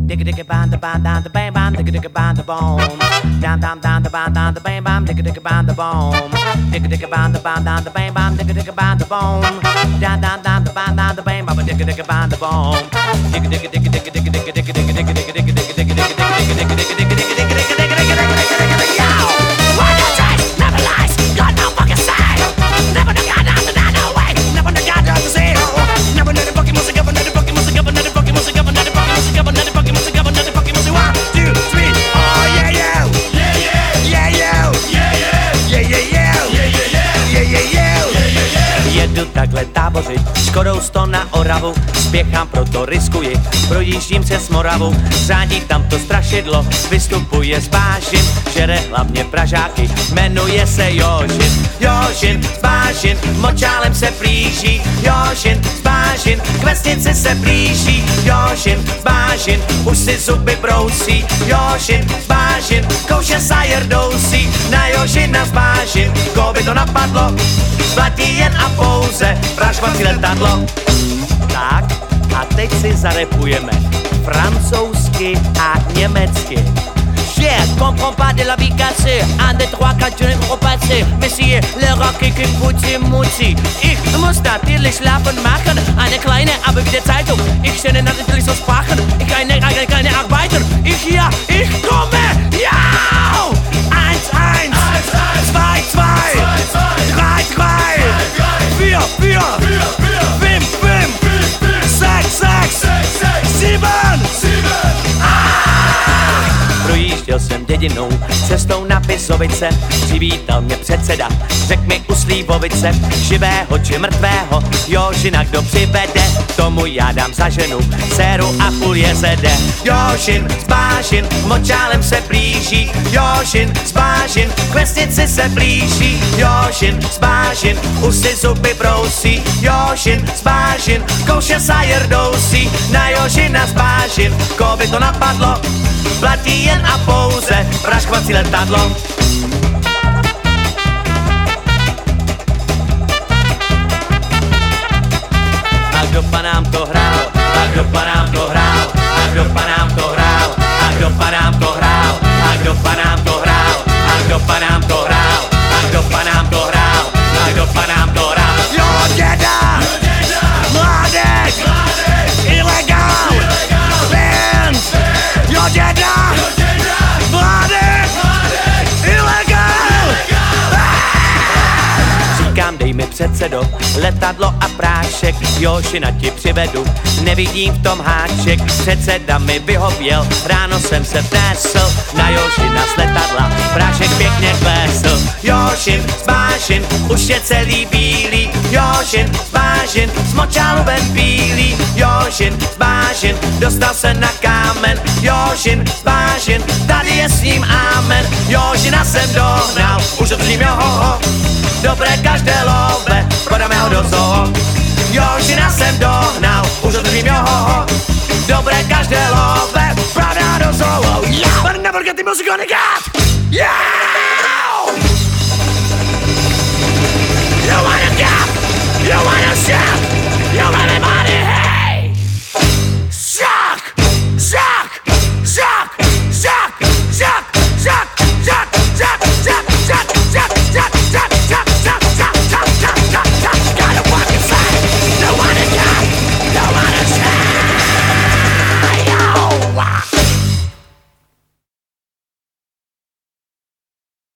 digga digga band the band down the bang bang digga digga band the boom down down down the band down the bang bang digga digga band the boom digga digga band the band down the bang bang digga digga band the boom down down down the band down the bang bang digga digga band the boom digga digga digga digga digga digga digga digga digga digga digga digga digga digga digga takhle tábořit, Škodou 100 na Oravu, spěchám, proto riskuji, projíždím přes Moravu, řádí tam to strašidlo, vystupuje z Bážin, žere hlavně Pražáky, jmenuje se Jožin, Jožin z Bážin, močálem se plíží, Jožin z Bážin, k vesnici se blíží, Jožin z Bážin, už si zuby brousí, Jožin z Bážin, kouše sajer dousí, na Jožina z Bážin, koho by to napadlo, platí jen a pouze prašvací letadlo. Tak a teď si zarepujeme francouzsky a německy. Je comprends pas de la vie cassée. 1, 2, 3, 4, je n'ai pas passé. Messieurs, le Rock ist Putzi Mutzi. Ich muss natürlich schlafen machen. Eine kleine, aber wieder Zeitung. Ich stelle natürlich so Sprachen. Ich eine kleine Arbeiter. Ich komme. Ja! 1, 1, 2, 2, 3, 3, 4, 4, 5, 5, 6, 6, 7. Projížděl jsem dědinou, cestou na Pisovice, přivítal mě předseda, řekl mi u Slívovice, živého či mrtvého, Jožina kdo přivede, tomu já dám za ženu, dceru a půl jezede. Jožin z Bážin, močálem se blíží, Jožin z Bážin, k vesnici se blíží, Jožin z Bážin, už si zuby brousí, Jožin z Bážin, kouše sajer dousí, na Jožina z Bážin, koho by to napadlo, platí jen a pouze praškovací letadlo. A kdo pa nám to hrál, a kdo pa nám to hrál, a kdo pa nám to hrál, a kdo pa nám to hrál, a kdo pa nám to hrál, a kdo pa nám to hrál, a kdo pa nám to hrál, a kdo pa nám to hrál. Jo děda, mládek, ilegál, band, jo děda, mládek, ilegál. Říkám, dej mi předsedo, letadlo a prášek, Jožina ti přivedu, nevidím v tom háček, předseda mi vyhověl, ráno jsem se vnesl, na Jožina z letadla, prášek pěkně klesl. Jožin z Bážin, už je celý bílý, Jožin z Bážin, z močálu ven bílý, Jožin z Bážin, dostal se na kámen, Jožin z Bážin, tady je s ním amen, Jožina jsem dohnal, už odřím joho, dobré každé love, prodáme ho do zoo. Jožina jsem dohnal, už održím joho, dobré každé love, prodáme ho do zoo. But never get the music on the cat. Yeah!